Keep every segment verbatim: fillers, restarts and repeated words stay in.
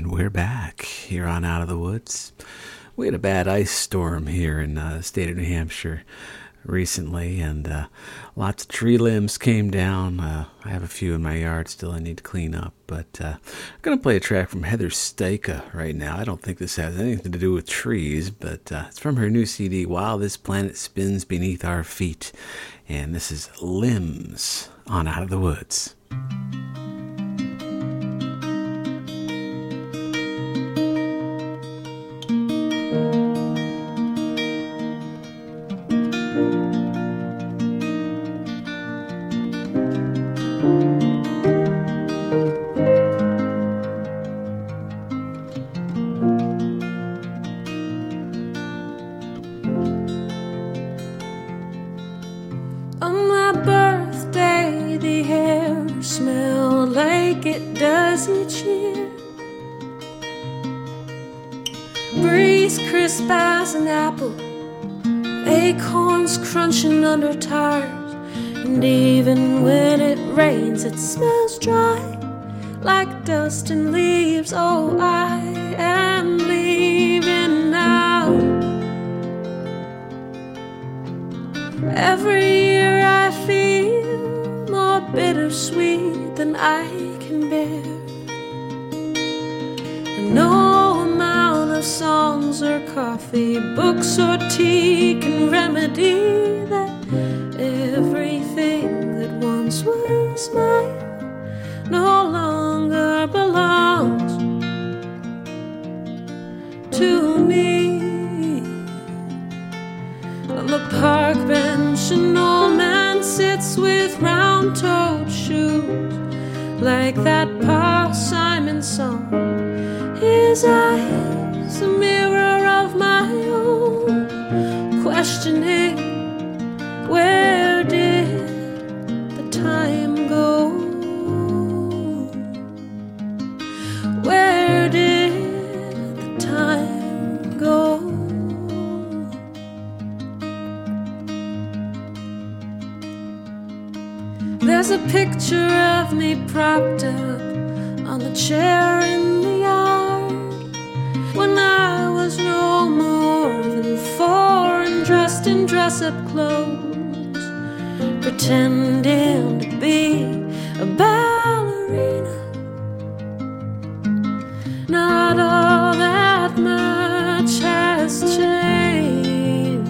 And we're back here on Out of the Woods. We had a bad ice storm here in uh, the state of New Hampshire recently, and uh, lots of tree limbs came down. Uh, I have a few in my yard still I need to clean up, but uh, I'm going to play a track from Heather Styka right now. I don't think this has anything to do with trees, but uh, it's from her new C D, While This Planet Spins Beneath Our Feet, and this is Limbs on Out of the Woods. Crunching under tires, and even when it rains, it smells dry like dust and leaves. Oh, I am leaving now. Every year I feel more bittersweet than I can bear, and no amount of songs or coffee, books or tea can remedy that. Everything that once was mine no longer belongs to me. On the park bench, an old man sits with round-toed shoes, like that Paul Simon song. His eyes, a mirror of my own, questioning, where did the time go? Where did the time go? There's a picture of me propped up on the chair in the yard, when I was no more than four and dressed in dress-up clothes, pretending to be a ballerina. Not all that much has changed,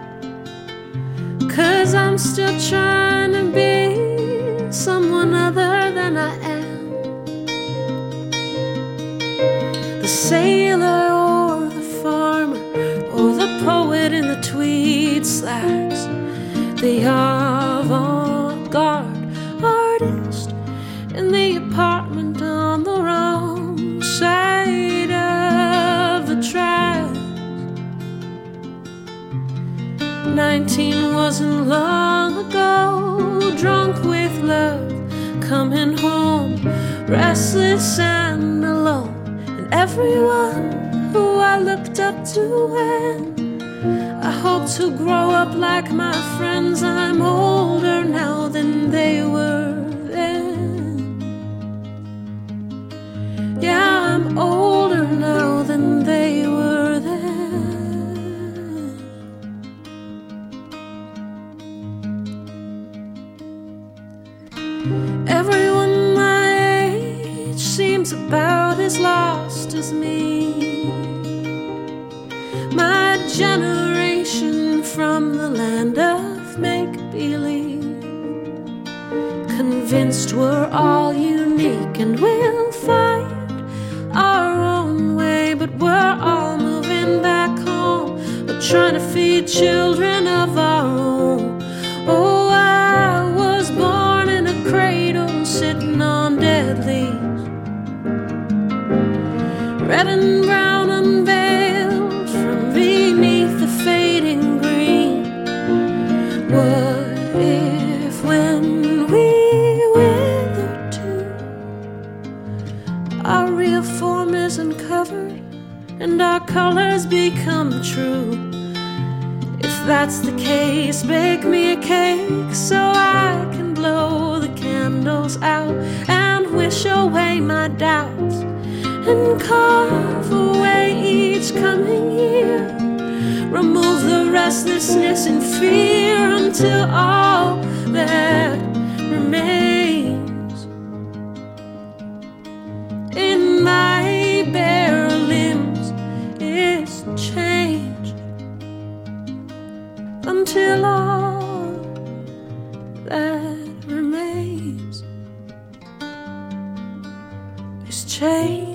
'cause I'm still trying to be someone other than I am. The sailor or the farmer or the poet in the tweed slacks, the avant-garde artist in the apartment on the wrong side of the tracks. Nineteen wasn't long ago, drunk with love, coming home restless and alone, and everyone who I looked up to, and I hope to grow up like my friends. I'm older now than they were then. Yeah, I'm older now than they were then. Everyone my age seems about as lost as me. My generation from the land of make-believe, convinced we're all unique and we'll find our own way, but we're all moving back home. We're trying to feed children of our own. Oh, I was born in a cradle, sitting on dead leaves, red and brown unveiled from beneath the fading green. What if when we wither too, our real form is uncovered and our colors become true? If that's the case, bake me a cake so I can blow the candles out and wish away my doubts and carve away each coming year. Remove the restlessness and fear until all that remains in my bare limbs is change. Until all that remains is change.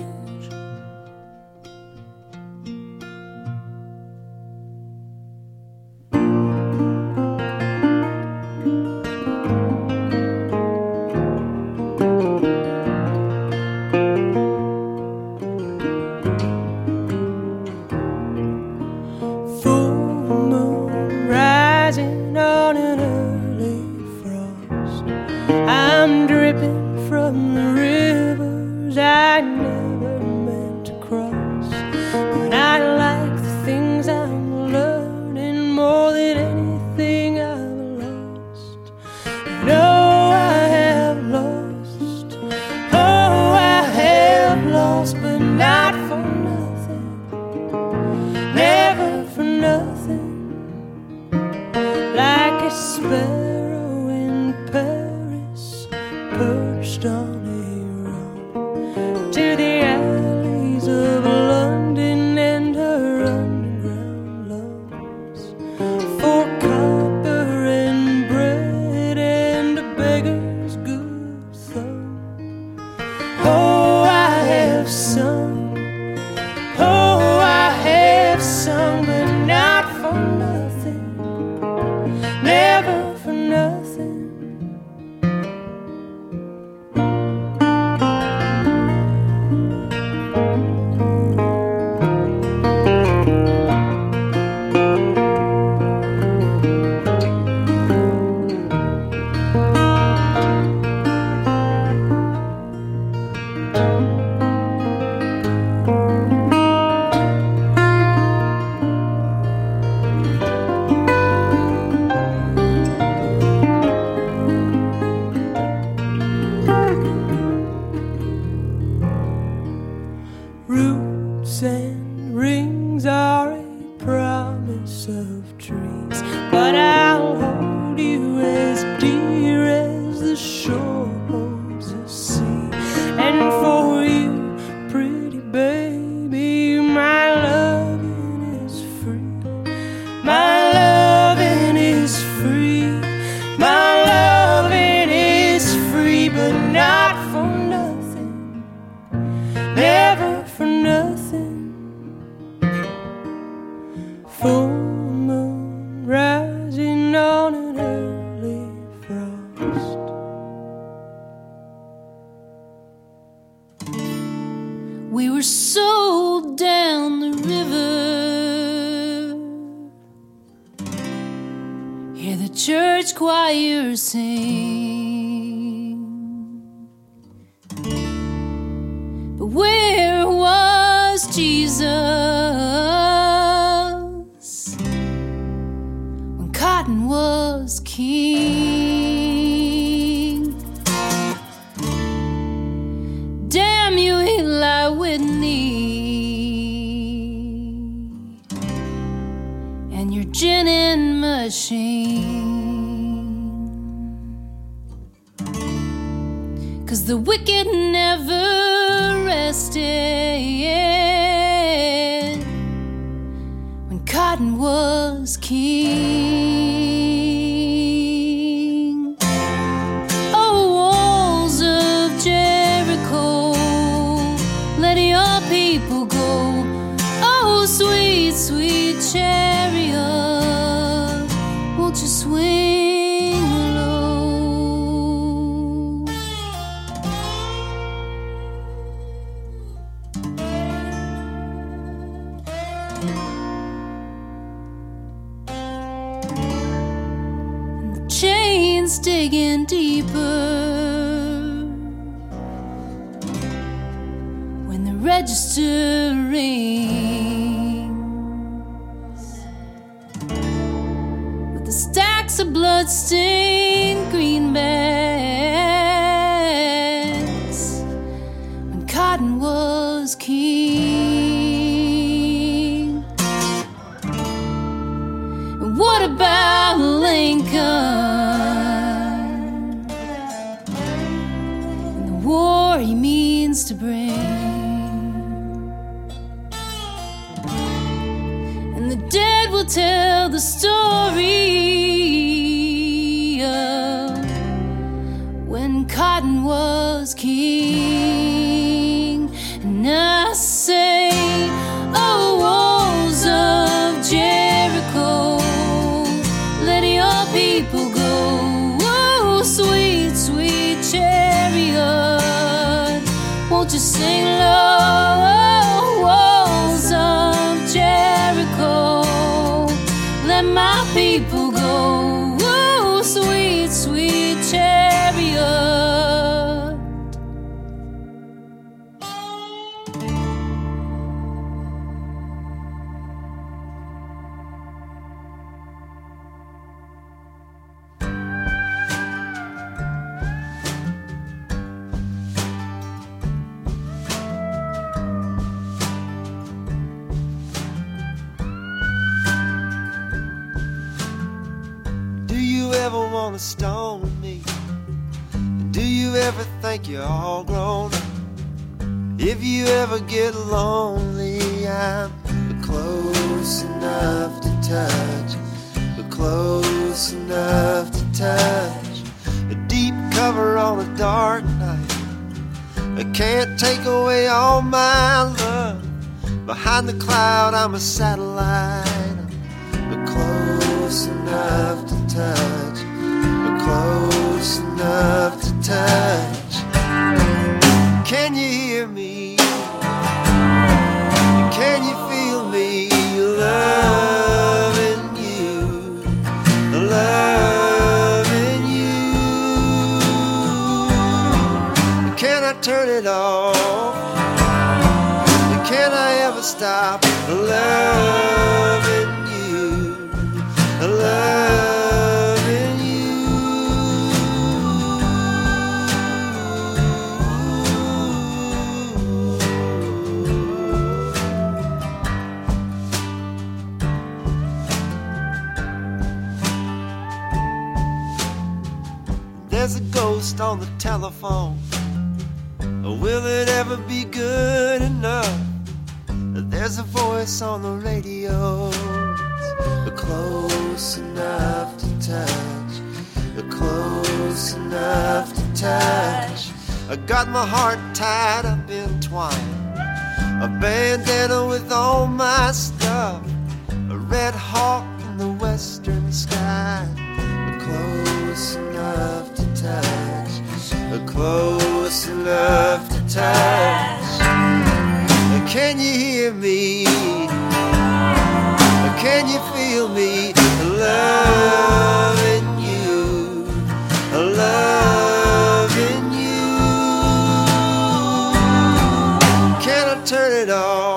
Digging deeper when the register rings with the stacks of blood-stained greenbacks when cotton was was king. And what about Lincoln and the war he means to bring? And the dead will tell the story of when Cotton was king. And I say, oh, walls of Jericho, let your people go. Oh, sweet, sweet chariot, won't you sing low? Oh, walls of Jericho, let my people go. Oh, sweet, sweet chariot. Want to stone me? Do you ever think you're all grown up? If you ever get lonely, I'm close enough to touch, close enough to touch. A deep cover on a dark night, I can't take away all my love. Behind the cloud, I'm a satellite, but close enough to touch, close enough to touch. Can you hear me? Can you feel me? Loving you, loving you. Can I turn it off? Can I ever stop loving you, loving There's a ghost on the telephone. Will it ever be good enough? There's a voice on the radio, close enough to touch, close enough to touch. I got my heart tied up in twine, a bandana with all my stuff, a red hawk in the western sky, close enough to touch, close enough to touch. Can you hear me? Can you feel me? Loving you, loving you. Can I turn it off?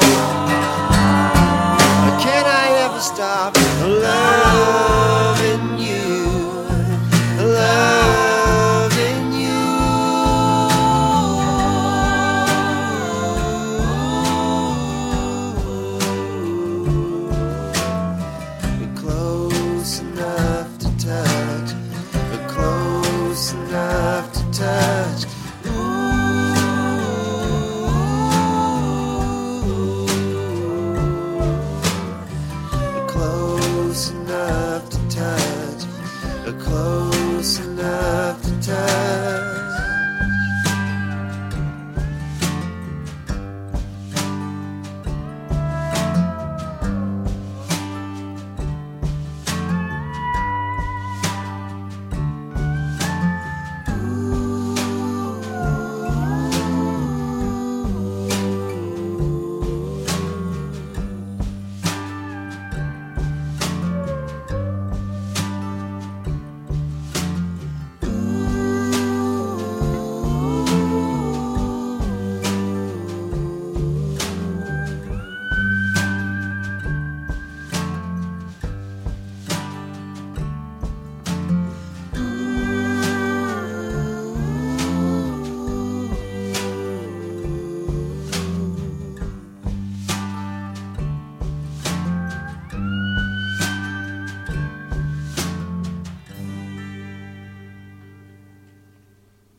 Can I ever stop loving you, loving you? Close enough to touch, close enough to touch. Ooh, close.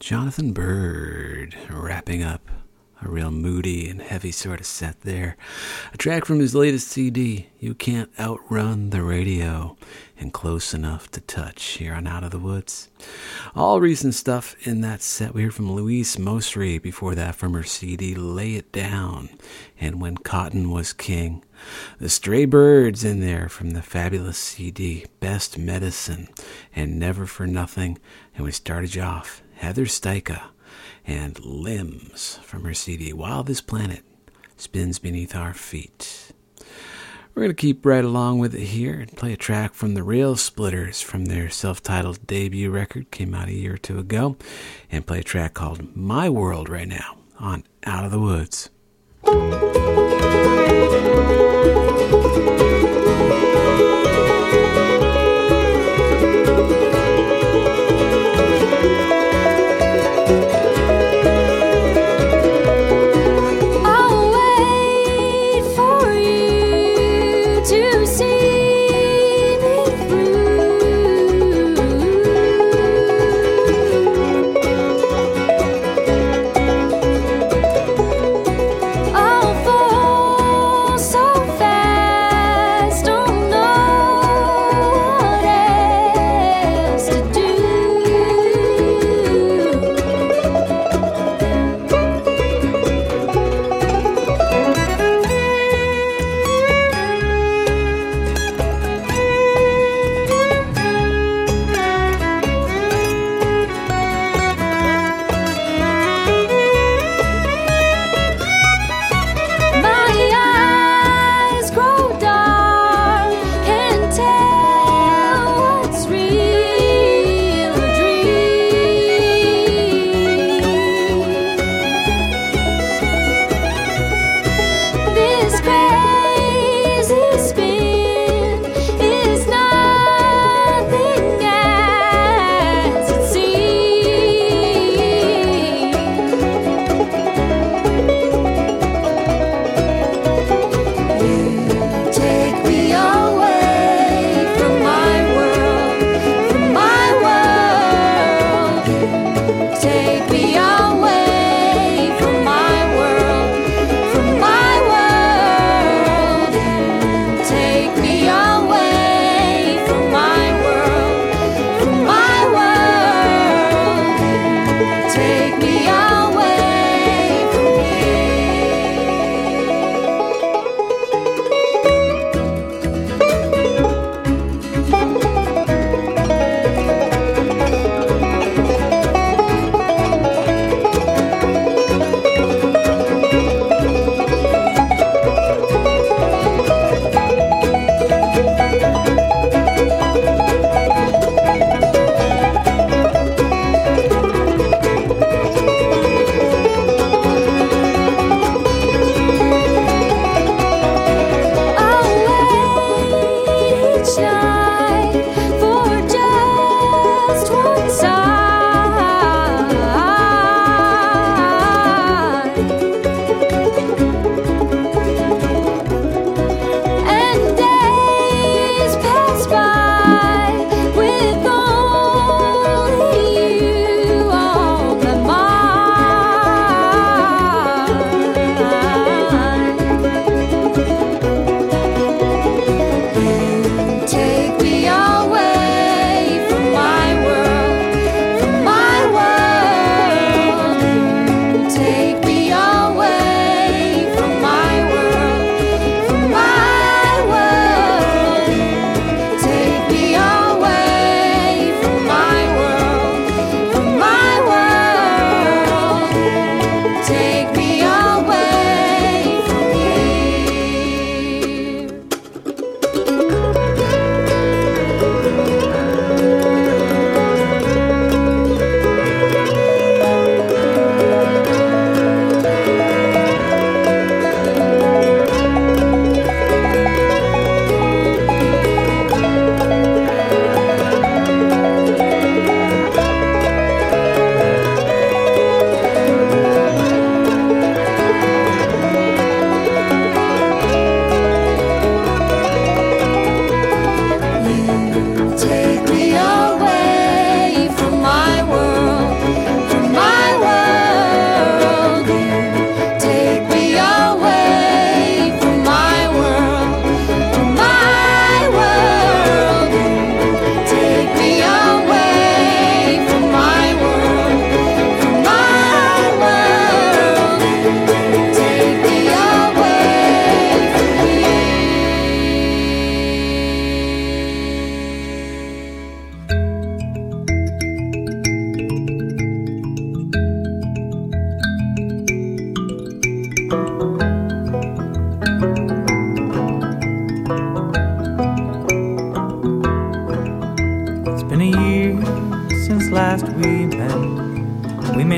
Jonathan Byrd, wrapping up a real moody and heavy sort of set there. A track from his latest C D, You Can't Outrun the Radio, and Close Enough to Touch, here on Out of the Woods. All recent stuff in that set. We heard from Louise Mosry before that from her C D, Lay It Down, and When Cotton Was King. The Stray Birds in there from the fabulous C D, Best Medicine, and Never for Nothing. And we started you off, Heather Styka and Limbs from her C D, While This Planet Spins Beneath Our Feet. We're going to keep right along with it here and play a track from the Rail Splitters from their self-titled debut record, came out a year or two ago, and play a track called My World right now on Out of the Woods. I'll fall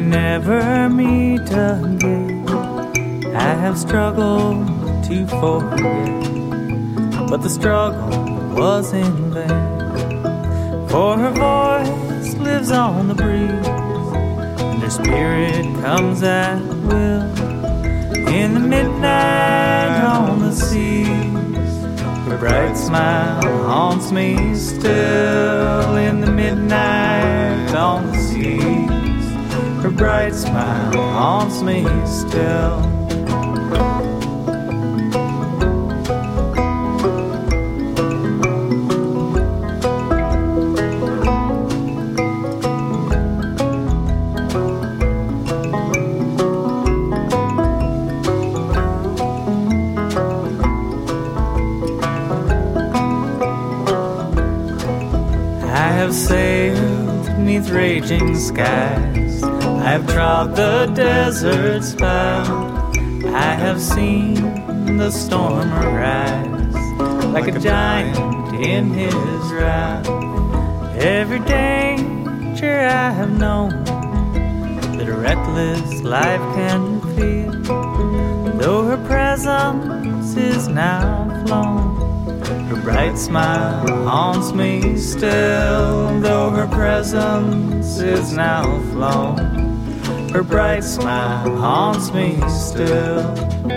never meet again. I have struggled to forget, but the struggle was in vain. For her voice lives on the breeze, and her spirit comes at will. In the midnight on the seas, her bright smile haunts me still. In the midnight on the seas, her bright smile haunts me still. Sailed neath raging skies, I've trod the desert's bound. I have seen the storm arise like a giant in his wrath. Every danger I have known that a reckless life can feel, though her presence is now flown, her bright smile haunts me still. Though her presence is now flown, her bright smile haunts me still.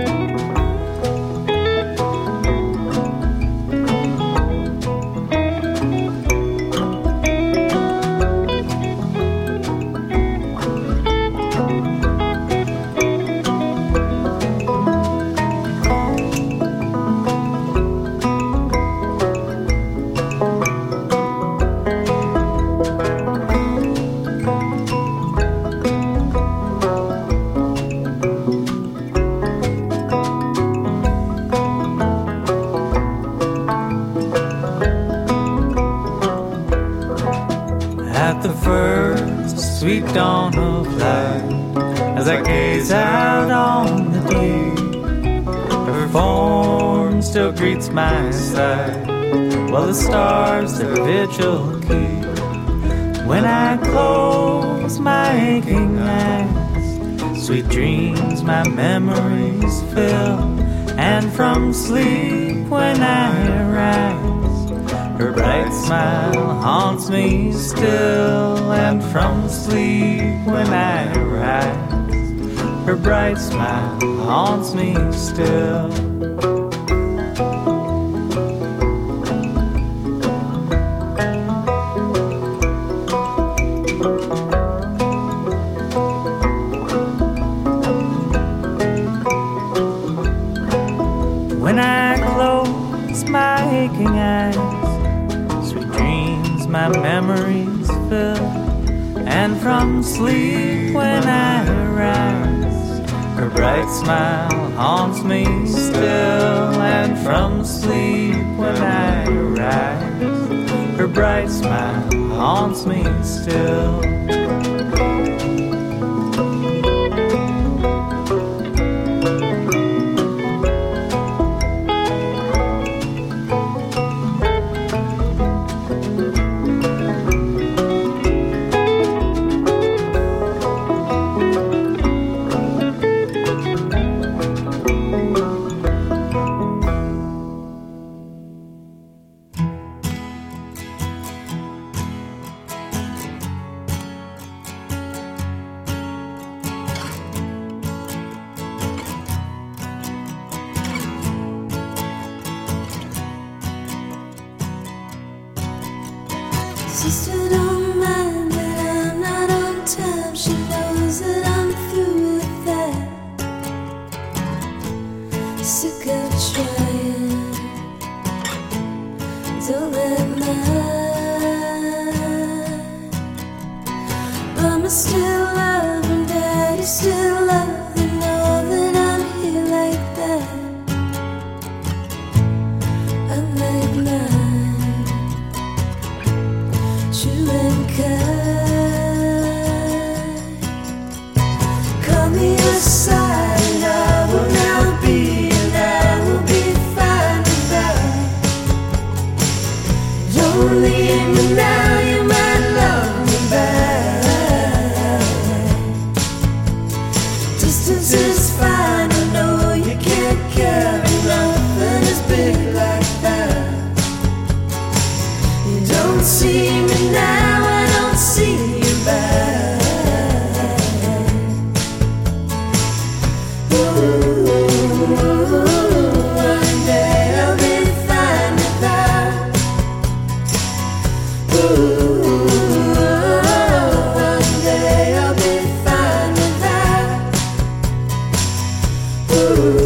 Sweet dawn of light, as I gaze out on the deep, her form still greets my sight, while the stars their vigil keep. When I close my aching eyes, sweet dreams my memories fill, and from sleep when I rise, her bright smile haunts me still. And from sleep when I rise, her bright smile haunts me still. When I close my aching eyes, my memories fill, and from sleep when I rise, her bright smile haunts me still. And from sleep when I rise, her bright smile haunts me still. Sister don't mind that I'm not on time. She knows that I'm through with that. Sick of trying, don't let mine. Mama still love and Daddy still love, and know that I'm here like that. Unlike mine, true and kind. Call me aside, and I will now be, and I will be fine and right.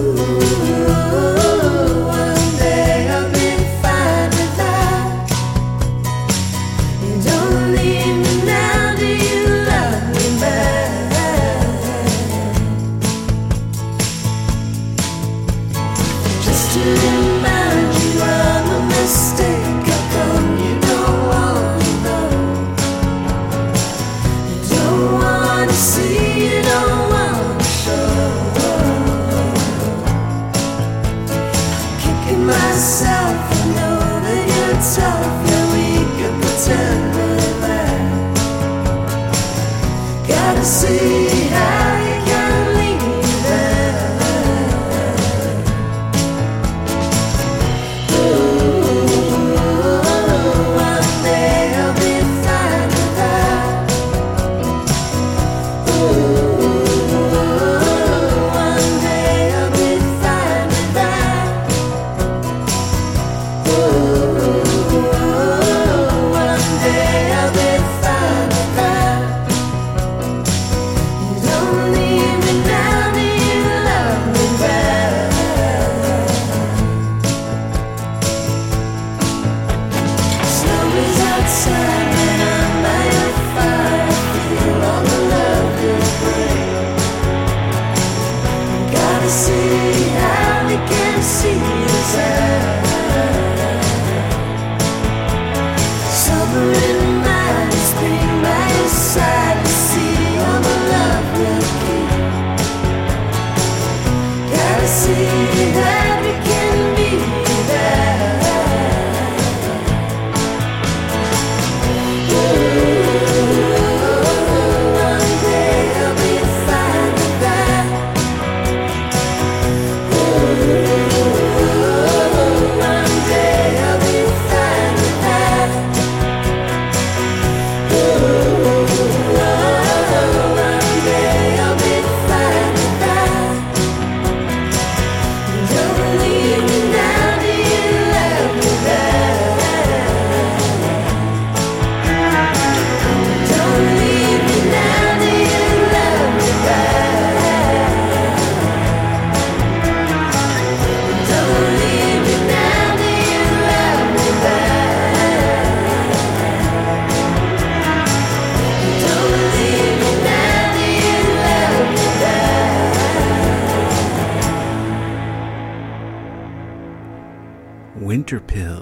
Winter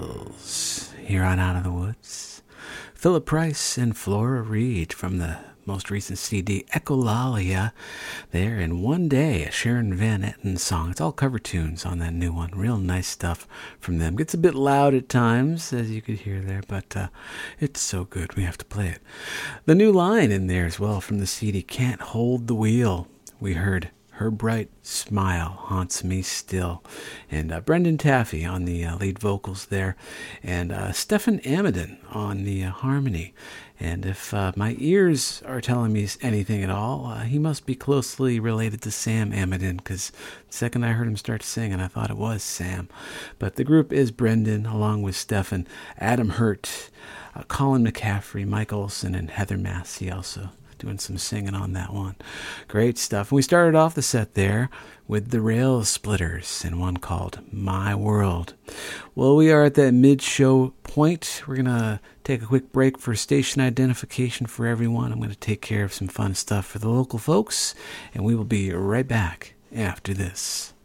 Pills, here on Out of the Woods. Philip Price and Flora Reed from the most recent C D, Echolalia, there in One Day, a Sharon Van Etten song. It's all cover tunes on that new one. Real nice stuff from them. Gets a bit loud at times, as you could hear there, but uh, it's so good we have to play it. The new line in there as well from the C D, Can't Hold the Wheel. We heard Her Bright Smile Haunts Me Still. And uh, Brendan Taffy on the uh, lead vocals there. And uh, Stefan Amadon on the uh, harmony. And if uh, my ears are telling me anything at all, uh, he must be closely related to Sam Amadon, because the second I heard him start singing, I thought it was Sam. But the group is Brendan, along with Stefan, Adam Hurt, uh, Colin McCaffrey, Mike Olson, and Heather Massey also doing some singing on that one. Great stuff. And we started off the set there with the Rail Splitters and one called My World. Well, we are at that mid-show point. We're going to take a quick break for station identification for everyone. I'm going to take care of some fun stuff for the local folks, and we will be right back after this.